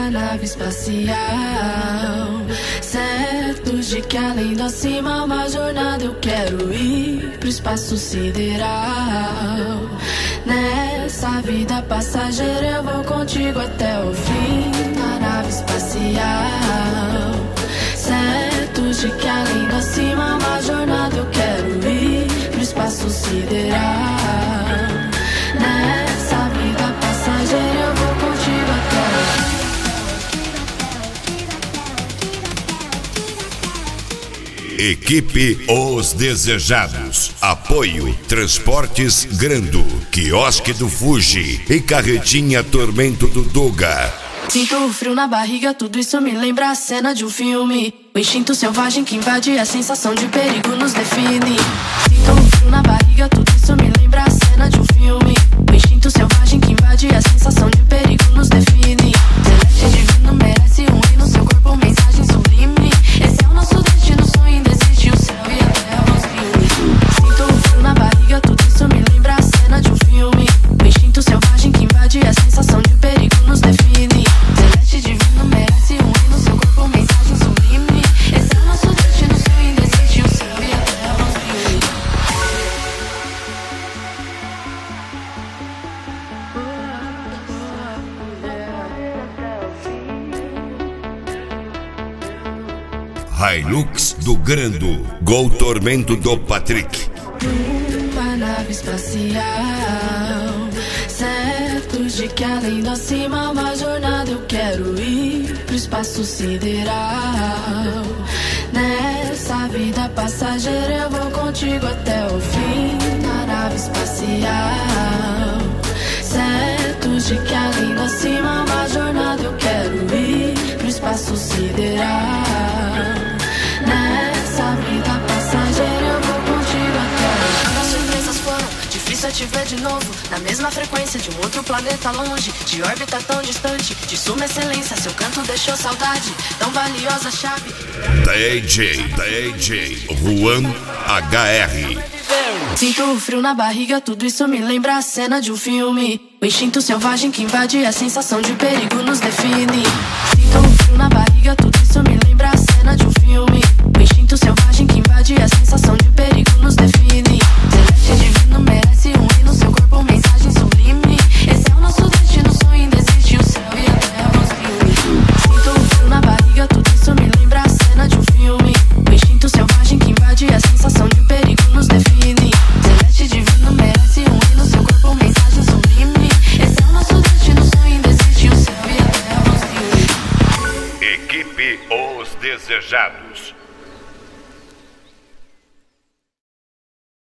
Uma nave espacial, certos de que além do acima uma jornada eu quero ir pro espaço sideral. Nessa vida passageira eu vou contigo até o fim. Na nave espacial, certos de que além do acima uma jornada eu quero ir pro espaço sideral. Nessa vida passageira eu vou contigo até o fim. Equipe Os Desejados. Apoio Transportes Grando, Quiosque do Fuji e Carretinha Tormento do Doga. Sinto o frio na barriga, tudo isso me lembra a cena de um filme. O instinto selvagem que invade, a sensação de perigo nos define. Sinto o frio na barriga, tudo isso me lembra a cena de um filme. O instinto selvagem que invade, a sensação de perigo nos define. Celeste divino merece um hino, seu corpo mensagem sublime. Esse é o nosso destino, sonho indesiste, o céu e a terra vão se unir. Sinto o frio na barriga, tudo isso me lembra a cena de um filme. O instinto selvagem que invade, a sensação de perigo nos define. Celeste divino merece um hino, seu corpo mensagem sublime. Esse é o nosso destino, sonho indesiste, o céu e a terra vão se unir. Hilux do Grando, Gol Tormento do Patrick. Uma nave espacial, certos de que além do acima uma jornada eu quero ir pro espaço sideral. Nessa vida passageira eu vou contigo até o fim. Na nave espacial, certos de que além do acima uma jornada eu quero ir pro espaço sideral. Nessa vida passageira eu vou contigo até o fim. As surpresas foram, difícil é te ver de novo, na mesma frequência de um outro planeta longe, de órbita tão distante, de suma excelência, seu canto deixou saudade, tão valiosa chave. DJ Juan HR. Sinto o frio na barriga, tudo isso me lembra a cena de um filme. O instinto selvagem que invade, a sensação de perigo nos define. Sinto o frio na barriga, tudo isso me lembra a cena de um filme. O instinto selvagem que invade, a sensação de perigo nos define. Celeste divino merece um hino, seu corpo mensagem sublime. Esse é o nosso destino, sonho indesiste, o céu e a terra vão se unir. Sinto o frio na barriga, tudo isso me lembra a cena de um filme. O instinto selvagem que invade, a sensação de perigo nos define. Celeste divino merece um hino, seu corpo mensagem sublime. Esse é o nosso destino, sonho indesiste, o céu e a terra vão se unir. Equipe Os Desejados.